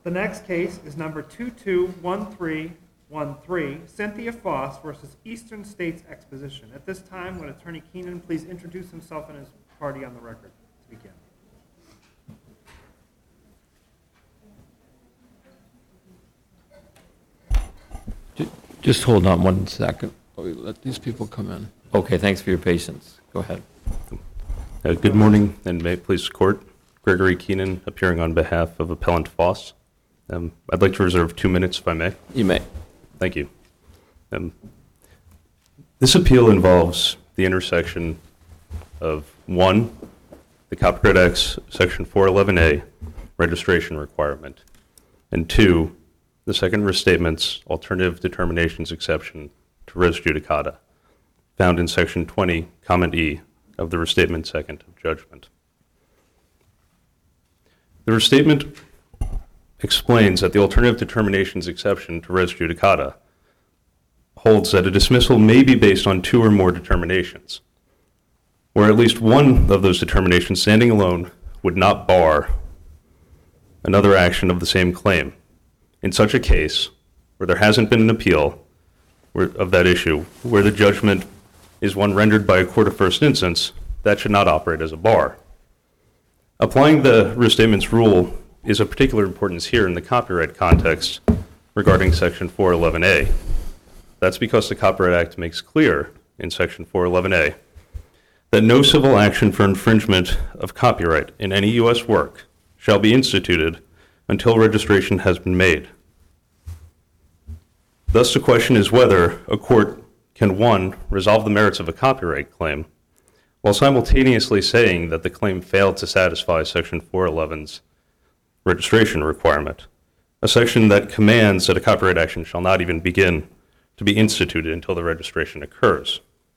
The next case is number 221313, Cynthia Foss versus Eastern States Exposition. At this time, would Attorney Keenan please introduce himself and his party on the record to begin? Just hold on one second. Let these people come in. Okay, thanks for your patience. Go ahead. Good morning, and may it please the court. Gregory Keenan, appearing on behalf of Appellant Foss. I'd like to reserve 2 minutes, if I may. You may. Thank you. This appeal involves the intersection of 1, the Copyright Act's Section 411A registration requirement, and 2, the Second Restatement's alternative determinations exception to res judicata, found in Section 20, Comment E of the Restatement Second of Judgment. The Restatement explains that the alternative determinations exception to res judicata holds that a dismissal may be based on 2 or more determinations, where at least one of those determinations standing alone would not bar another action of the same claim. In such a case, where there hasn't been an appeal of that issue, where the judgment is one rendered by a court of first instance, that should not operate as a bar. Applying the Restatement's rule is of particular importance here in the copyright context regarding Section 411A. That's because the Copyright Act makes clear in Section 411A that no civil action for infringement of copyright in any U.S. work shall be instituted until registration has been made. Thus, the question is whether a court can, 1, resolve the merits of a copyright claim, while simultaneously saying that the claim failed to satisfy Section 411's registration requirement, a section that commands that a copyright action shall not even begin to be instituted until the registration occurs.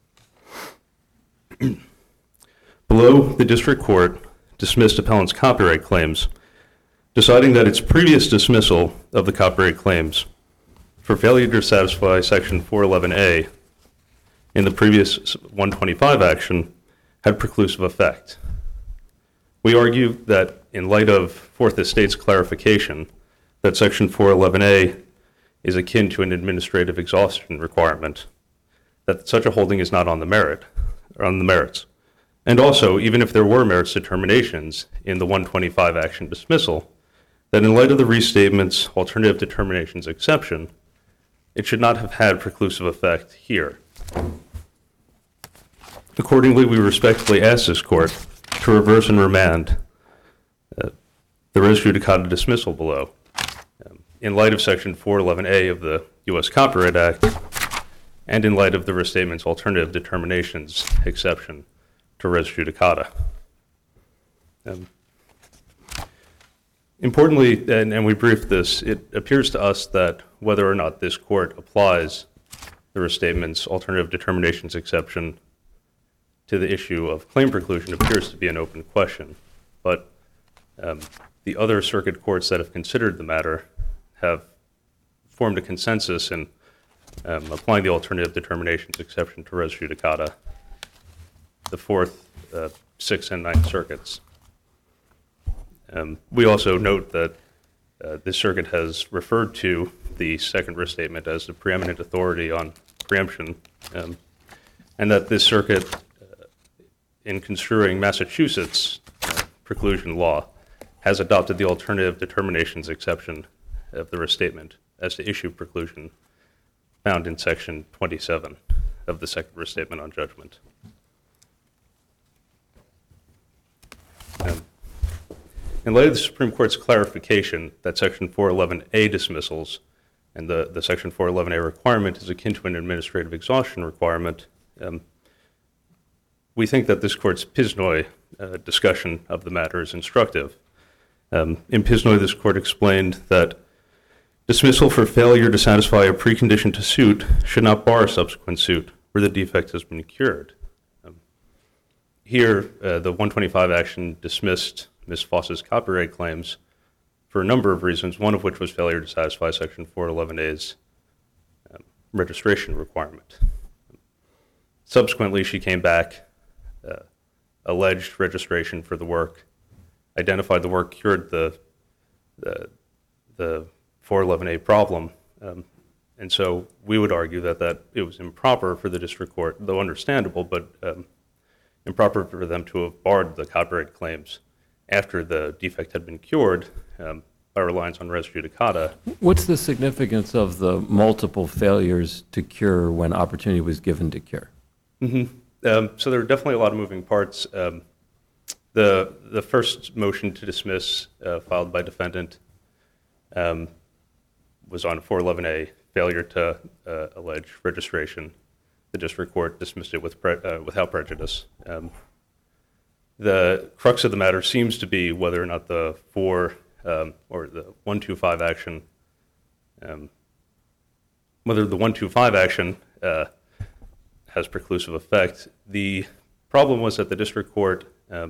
Below, the district court dismissed appellant's copyright claims, deciding that its previous dismissal of the copyright claims for failure to satisfy Section 411A in the previous 125 action had preclusive effect. We argue that in light of Fourth Estate's clarification that Section 411A is akin to an administrative exhaustion requirement, that such a holding is not on the merits. And also, even if there were merits determinations in the 125 action dismissal, that in light of the restatement's alternative determinations exception, it should not have had preclusive effect here. Accordingly, we respectfully ask this court to reverse and remand the res judicata dismissal below, in light of Section 411A of the U.S. Copyright Act, and in light of the restatement's alternative determinations exception to res judicata. Importantly, and we briefed this, it appears to us that whether or not this court applies the restatement's alternative determinations exception to the issue of claim preclusion appears to be an open question. But the other circuit courts that have considered the matter have formed a consensus in applying the alternative determinations exception to res judicata, the Fourth, Sixth, and Ninth Circuits. We also note that this circuit has referred to the second restatement as the preeminent authority on preemption, and that this circuit, in construing Massachusetts preclusion law, has adopted the alternative determinations exception of the restatement as to issue preclusion found in Section 27 of the second restatement on judgment. In light of the Supreme Court's clarification that Section 411A dismissals and the Section 411A requirement is akin to an administrative exhaustion requirement, we think that this court's Pisnoy discussion of the matter is instructive. In Pisnoy, this court explained that dismissal for failure to satisfy a precondition to suit should not bar a subsequent suit where the defect has been cured. Here, the 125 action dismissed Ms. Foss's copyright claims for a number of reasons, one of which was failure to satisfy Section 411A's registration requirement. Subsequently, she came back, alleged registration for the work, identified the work cured the the 411A problem. And so we would argue that it was improper for the district court, though understandable, but improper for them to have barred the copyright claims after the defect had been cured by reliance on res judicata. What's the significance of the multiple failures to cure when opportunity was given to cure? So there are definitely a lot of moving parts. The first motion to dismiss filed by defendant was on 411A, failure to allege registration. The district court dismissed it without prejudice. The crux of the matter seems to be whether or not the or the 125 action, whether the 125 action has preclusive effect. The problem was that the district court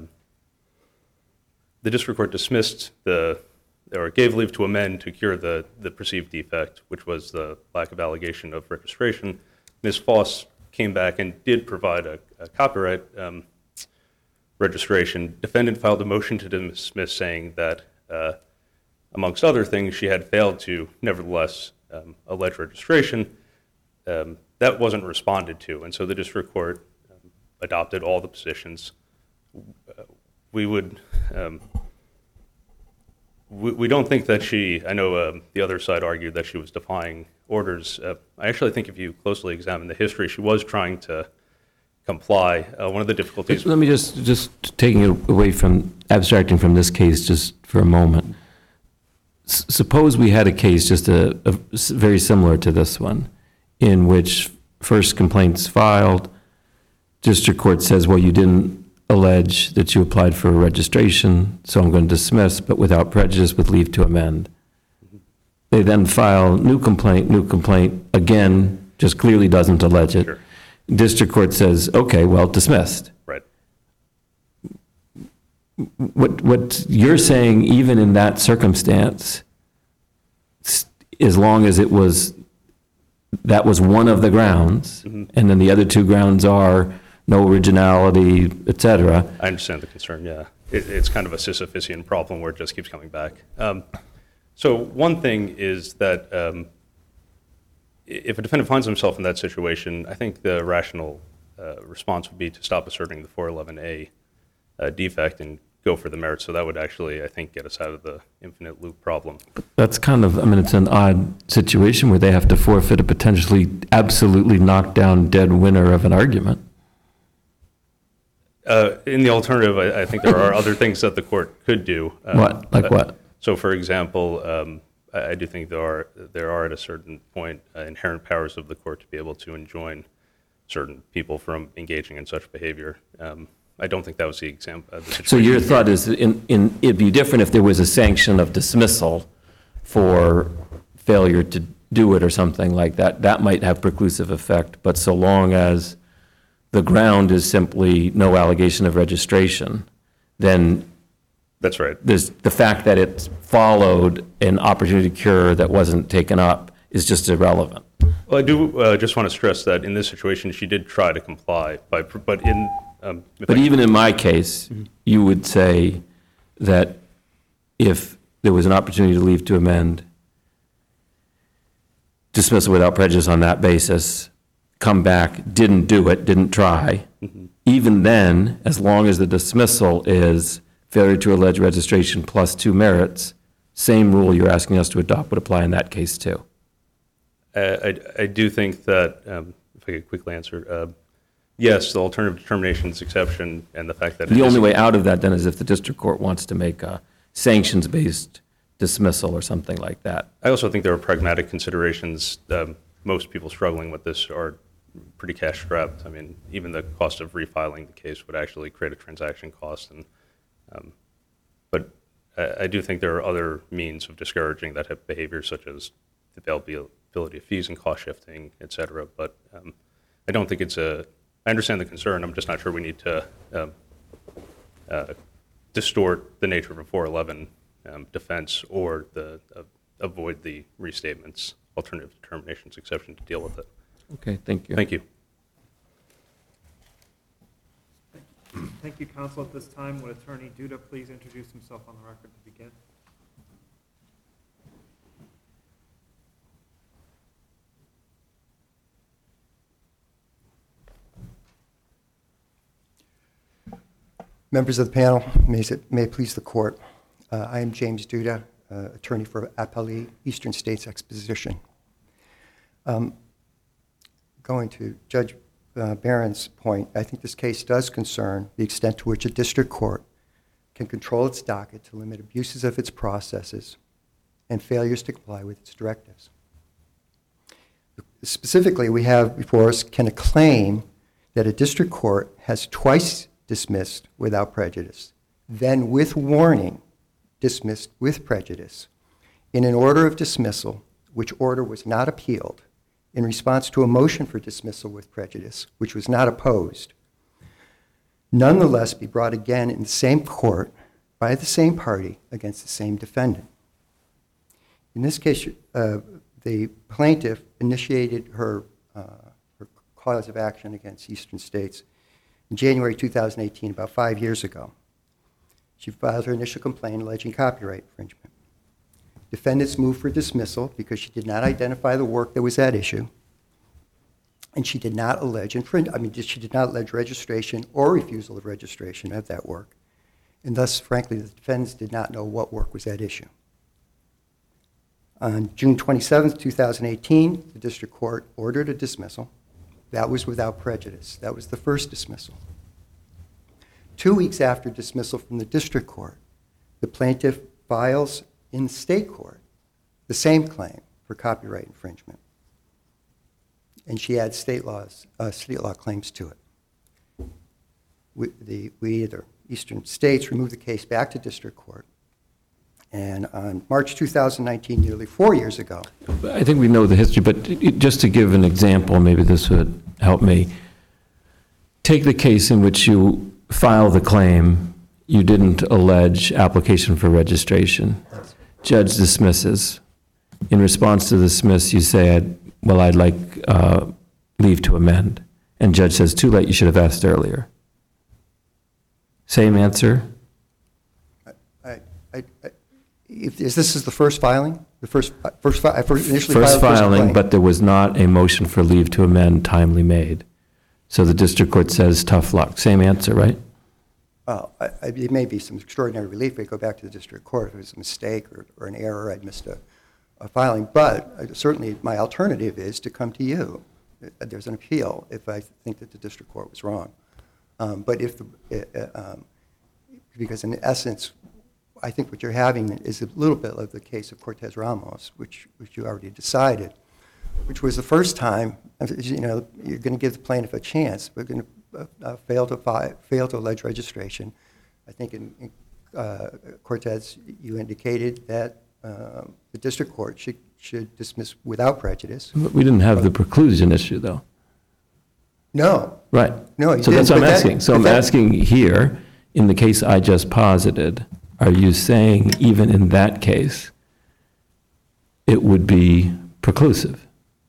dismissed or gave leave to amend to cure the perceived defect, which was the lack of allegation of registration. Ms. Foss came back and did provide a copyright registration. Defendant filed a motion to dismiss saying that, amongst other things, she had failed to nevertheless allege registration. That wasn't responded to, and so the district court adopted all the positions. We don't think that I know the other side argued that she was defying orders. I actually think if you closely examine the history, she was trying to comply. One of the difficulties... Let me just taking it away from, abstracting from this case just for a moment. Suppose we had a case just very similar to this one, in which first complaint's filed, district court says, well, you didn't allege that you applied for a registration, so I'm going to dismiss, but without prejudice with leave to amend. They then file new complaint, again, just clearly doesn't allege it. Sure. District court says, okay, well, dismissed. Right. What you're saying, even in that circumstance, as long as that was one of the grounds, and then the other two grounds are no originality, et cetera. I understand the concern, yeah. It's kind of a Sisyphusian problem where it just keeps coming back. So one thing is that if a defendant finds himself in that situation, I think the rational response would be to stop asserting the 411A defect and go for the merits. So that would actually, I think, get us out of the infinite loop problem. That's kind of, it's an odd situation where they have to forfeit a potentially absolutely knockdown dead winner of an argument. In the alternative, I think there are other things that the court could do. What? Like what? So, for example, I do think there are at a certain point inherent powers of the court to be able to enjoin certain people from engaging in such behavior. I don't think that was the example. So your thought is it'd be different if there was a sanction of dismissal for failure to do it or something like that. That might have preclusive effect, but so long as the ground is simply no allegation of registration, then that's right. There's the fact that it followed an opportunity to cure that wasn't taken up is just irrelevant. Well, I do just want to stress that in this situation, she did try to comply, but even in my case, you would say that if there was an opportunity to leave to amend, dismissal without prejudice on that basis, come back, didn't do it, didn't try, even then, as long as the dismissal is failure to allege registration plus two merits, same rule you're asking us to adopt would apply in that case too. I do think that, if I could quickly answer, yes, the alternative determinations exception and the fact that the only way out of that then is if the district court wants to make a sanctions-based dismissal or something like that. I also think there are pragmatic considerations. Most people struggling with this are pretty cash-strapped. I mean, even the cost of refiling the case would actually create a transaction cost. But I do think there are other means of discouraging that type of behavior, such as the availability of fees and cost shifting, et cetera. But I don't think I understand the concern. I'm just not sure we need to distort the nature of a 411 defense or avoid the restatement's alternative determinations exception to deal with it. Okay, thank you. Thank you. Thank you, counsel. At this time, would Attorney Duda please introduce himself on the record to begin? Members of the panel, may it please the court. I am James Duda, attorney for Appali Eastern States Exposition. Going to Judge Barron's point, I think this case does concern the extent to which a district court can control its docket to limit abuses of its processes and failures to comply with its directives. Specifically, we have before us, can a claim that a district court has twice dismissed without prejudice, then with warning dismissed with prejudice, in an order of dismissal, which order was not appealed, in response to a motion for dismissal with prejudice, which was not opposed, nonetheless be brought again in the same court by the same party against the same defendant. In this case, the plaintiff initiated her cause of action against Eastern States in January 2018, about 5 years ago. She filed her initial complaint alleging copyright infringement. Defendants moved for dismissal because she did not identify the work that was at issue, and she did not allege she did not allege registration or refusal of registration of that work, and thus, frankly, the defendants did not know what work was at issue. On June 27, 2018, the district court ordered a dismissal. That was without prejudice. That was the first dismissal. 2 weeks after dismissal from the district court, the plaintiff files in state court the same claim for copyright infringement, and she adds state law claims to it. The Eastern States removed the case back to district court, and on March 2019, nearly 4 years ago. I think we know the history, but just to give an example, maybe this would help me. Take the case in which you file the claim, you didn't allege application for registration. Judge dismisses. In response to dismiss, you say, I'd like leave to amend. And judge says, too late, you should have asked earlier. Same answer? If this is the first filing, first filed filing, but there was not a motion for leave to amend timely made. So the district court says, tough luck. Same answer, right? Well, it may be some extraordinary relief if I go back to the district court if it was a mistake or an error, I'd missed a filing. But certainly my alternative is to come to you. There's an appeal if I think that the district court was wrong. But because in essence, I think what you're having is a little bit of the case of Cortez Ramos, which you already decided, which was the first time, you're going to give the plaintiff a chance, but going to fail to allege registration. I think in Cortez, you indicated that the district court should dismiss without prejudice. But we didn't have the preclusion issue, though. No. Right. No, you so didn't, that's what I'm asking. So I'm asking here, in the case I just posited, are you saying even in that case, it would be preclusive?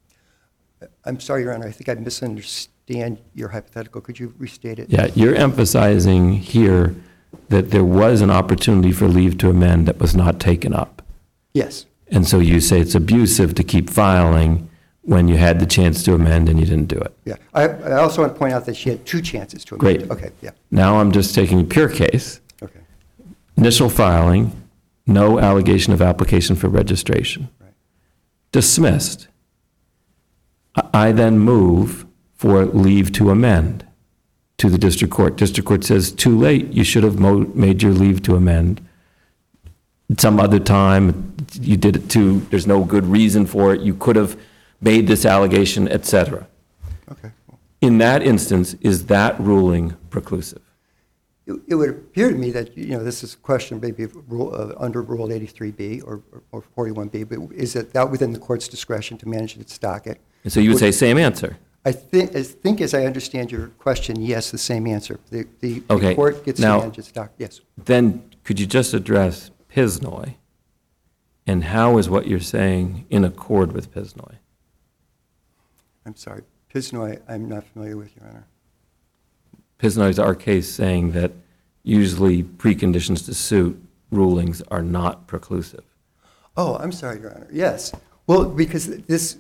I'm sorry, Your Honor, I think I misunderstand your hypothetical. Could you restate it? Yeah, you're emphasizing here that there was an opportunity for leave to amend that was not taken up. Yes. And so you say it's abusive to keep filing when you had the chance to amend and you didn't do it. Yeah. I also want to point out that she had two chances to amend. Great. Okay, yeah. Now I'm just taking a pure case. Okay. Initial filing, no allegation of application for registration. Right. Dismissed. I then move for leave to amend to the district court. District court says, too late, you should have made your leave to amend. Some other time, you did it too, there's no good reason for it, you could have made this allegation, etc. Okay. In that instance, is that ruling preclusive? It would appear to me that, this is a question maybe of under Rule 83B or 41B, but is that within the court's discretion to manage its docket? And so you would say same answer? I think as I understand your question, yes, the same answer. The Okay. court gets to manage its docket, yes. Then could you just address Pisnoy, and how is what you're saying in accord with Pisnoy? I'm sorry. Pisnoy, I'm not familiar with, Your Honor. Pisnoy is our case saying that usually preconditions to suit rulings are not preclusive. Oh, I'm sorry, Your Honor. Yes. Well, because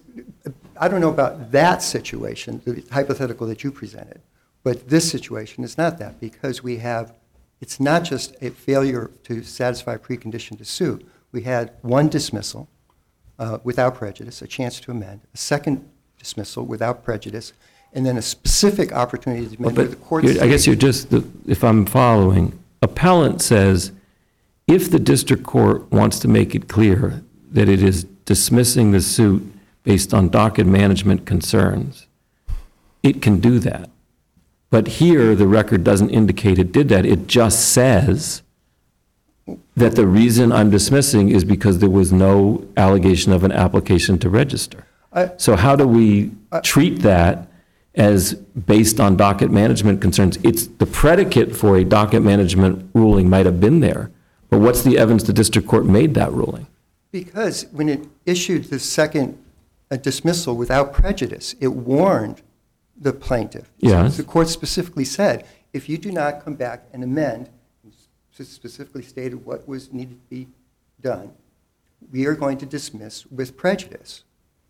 I don't know about that situation, the hypothetical that you presented, but this situation is not that, because we have It's not just a failure to satisfy a precondition to sue. We had one dismissal without prejudice, a chance to amend, a second dismissal without prejudice, and then a specific opportunity to amend where the court I guess you're just, if I'm following, appellant says, if the district court wants to make it clear that it is dismissing the suit based on docket management concerns, it can do that. But here, the record doesn't indicate it did that. It just says that the reason I'm dismissing is because there was no allegation of an application to register. So how do we treat that as based on docket management concerns? It's the predicate for a docket management ruling might have been there, but what's the evidence the district court made that ruling? Because when it issued the second dismissal without prejudice, it warned the plaintiff. Yes. The court specifically said, if you do not come back and amend, specifically stated what was needed to be done, we are going to dismiss with prejudice.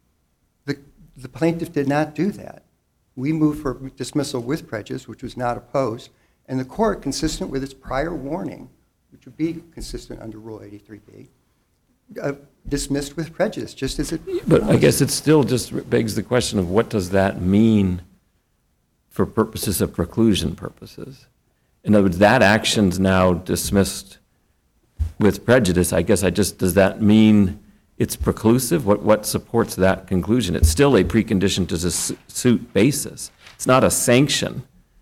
The plaintiff did not do that. We moved for dismissal with prejudice, which was not opposed, and the court, consistent with its prior warning, which would be consistent under Rule 83B, dismissed with prejudice, just as it But I guess it still just begs the question of what does that mean for purposes of preclusion purposes? In other words, that action's now dismissed with prejudice. I guess does that mean it's preclusive? What supports that conclusion? It's still a precondition to the suit basis. It's not a sanction.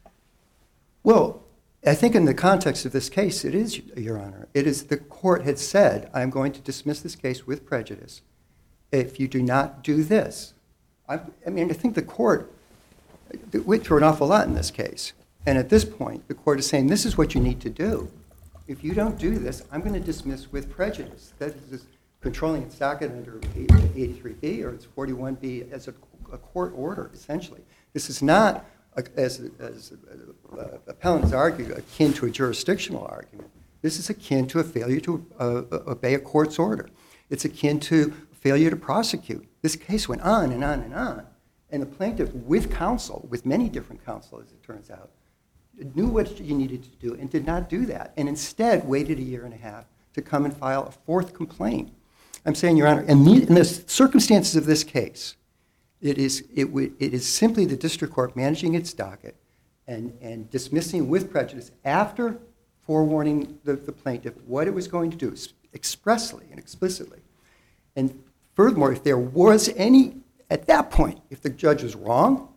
Well, I think in the context of this case, it is, Your Honor. It is the court had said, I'm going to dismiss this case with prejudice if you do not do this. I think the court went through an awful lot in this case. And at this point, the court is saying, this is what you need to do. If you don't do this, I'm going to dismiss with prejudice. That is controlling its docket under 83B or its 41B as a court order, essentially. This is not, as appellants argue, akin to a jurisdictional argument. This is akin to a failure to obey a court's order. It's akin to failure to prosecute. This case went on and on and on. And the plaintiff, with counsel, with many different counsel, as it turns out, knew what you needed to do and did not do that, and instead waited a year and a half to come and file a fourth complaint. I'm saying, Your Honor, in the circumstances of this case, it is simply the district court managing its docket and dismissing with prejudice after forewarning the plaintiff what it was going to do expressly and explicitly. And furthermore, if there was any, at that point, if the judge was wrong,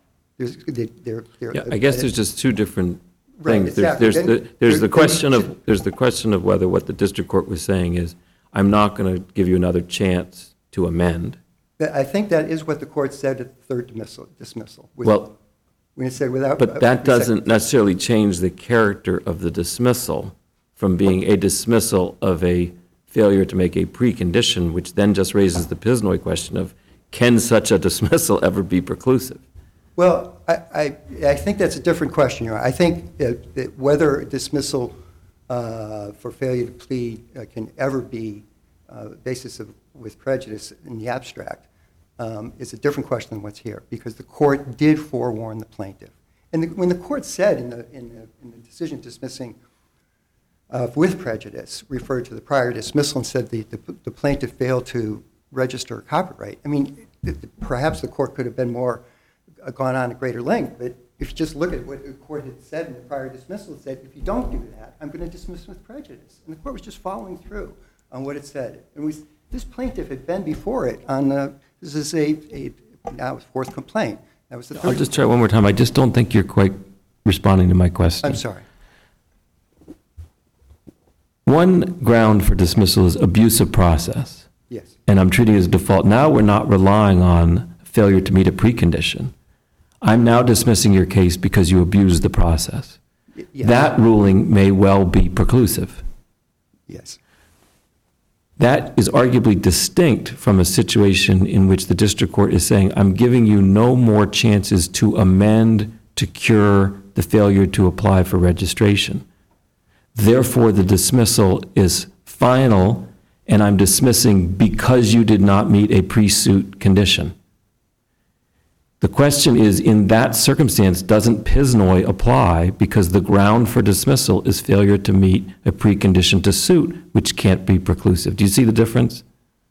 I guess there's just two different Right, things. exactly. There's the question of whether what the district court was saying is, I'm not going to give you another chance to amend. I think that is what the court said at the third dismissal. Well, When it said without. but that doesn't necessarily change the character of the dismissal from being a dismissal of a failure to make a precondition, which then just raises the Pisnoy question of, can such a dismissal ever be preclusive? Well, I think that's a different question, Your Honor. I think that whether dismissal for failure to plead can ever be basis with prejudice in the abstract is a different question than what's here, because the court did forewarn the plaintiff. And when the court said in the decision dismissing with prejudice, referred to the prior dismissal and said the plaintiff failed to register a copyright, I mean, perhaps the court could have been gone on at greater length, but if you just look at what the court had said in the prior dismissal, it said, if you don't do that, I'm going to dismiss with prejudice. And the court was just following through on what it said. And this plaintiff had been before it on this is now a fourth complaint. That was the third. I'll just try one more time. I just don't think you're quite responding to my question. I'm sorry. One ground for dismissal is abuse of process. Yes. And I'm treating it as default. Now we're not relying on failure to meet a precondition. I'm now dismissing your case because you abused the process. Yes. That ruling may well be preclusive. Yes. That is arguably distinct from a situation in which the district court is saying, I'm giving you no more chances to amend to cure the failure to apply for registration. Therefore, the dismissal is final, and I'm dismissing because you did not meet a pre-suit condition. The question is, in that circumstance, doesn't Pisnoy apply because the ground for dismissal is failure to meet a precondition to suit, which can't be preclusive? Do you see the difference?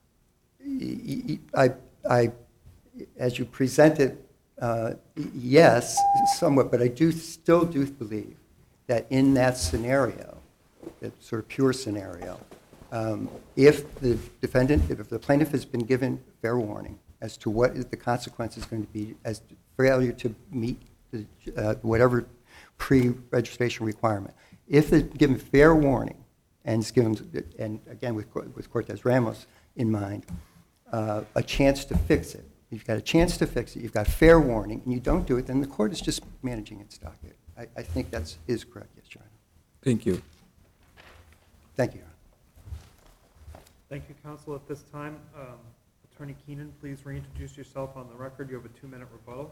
I, as you presented, yes, somewhat, but I still do believe that in that scenario, that sort of pure scenario, if the plaintiff has been given fair warning as to what is the consequences going to be as failure to meet whatever pre-registration requirement, if they're given fair warning and it's given, and again with Cortez Ramos in mind, a chance to fix it. You've got a chance to fix it. You've got fair warning, and you don't do it, then the court is just managing its docket. I think that is correct, yes, Your Honor. Thank you. Thank you, Your Honor. Thank you, counsel. At this time, Attorney Keenan, please reintroduce yourself on the record. You have a 2-minute rebuttal.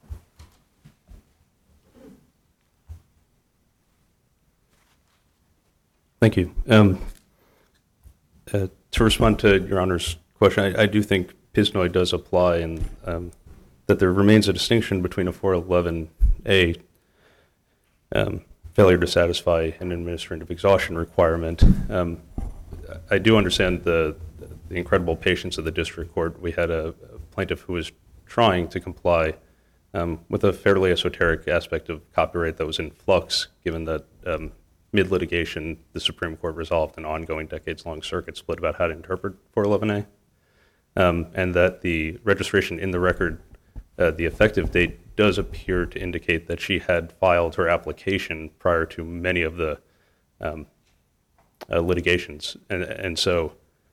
Thank you. To respond to Your Honor's question, I do think Pisnoy does apply, and that there remains a distinction between a 411A failure to satisfy an administrative exhaustion requirement. I do understand the incredible patience of the district court. We had a plaintiff who was trying to comply with a fairly esoteric aspect of copyright that was in flux, given that mid-litigation, the Supreme Court resolved an ongoing decades-long circuit split about how to interpret 411A, and that the registration in the record, the effective date does appear to indicate that she had filed her application prior to many of the litigations. And so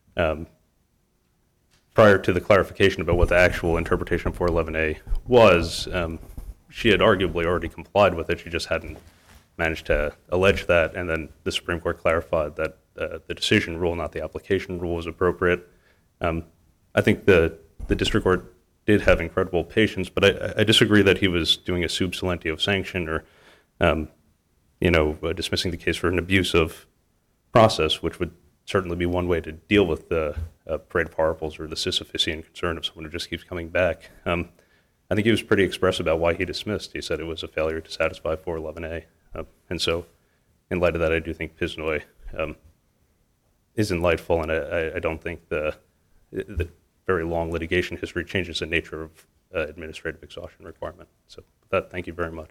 prior to the clarification about what the actual interpretation of 411A was, she had arguably already complied with it. She just hadn't managed to allege that, and then the Supreme Court clarified that the decision rule, not the application rule, was appropriate. I think the district court did have incredible patience, but I disagree that he was doing a sub silentio sanction or, dismissing the case for an abuse of process, which would certainly be one way to deal with the parade of horribles or the Sisyphusian concern of someone who just keeps coming back. I think he was pretty express about why he dismissed. He said it was a failure to satisfy 411A. And so in light of that, I do think Pisnoy is enlightful, and I don't think the very long litigation history changes the nature of administrative exhaustion requirement. So with that, thank you very much.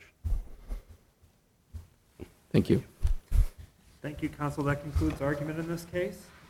Thank you. Thank you, counsel. That concludes argument in this case.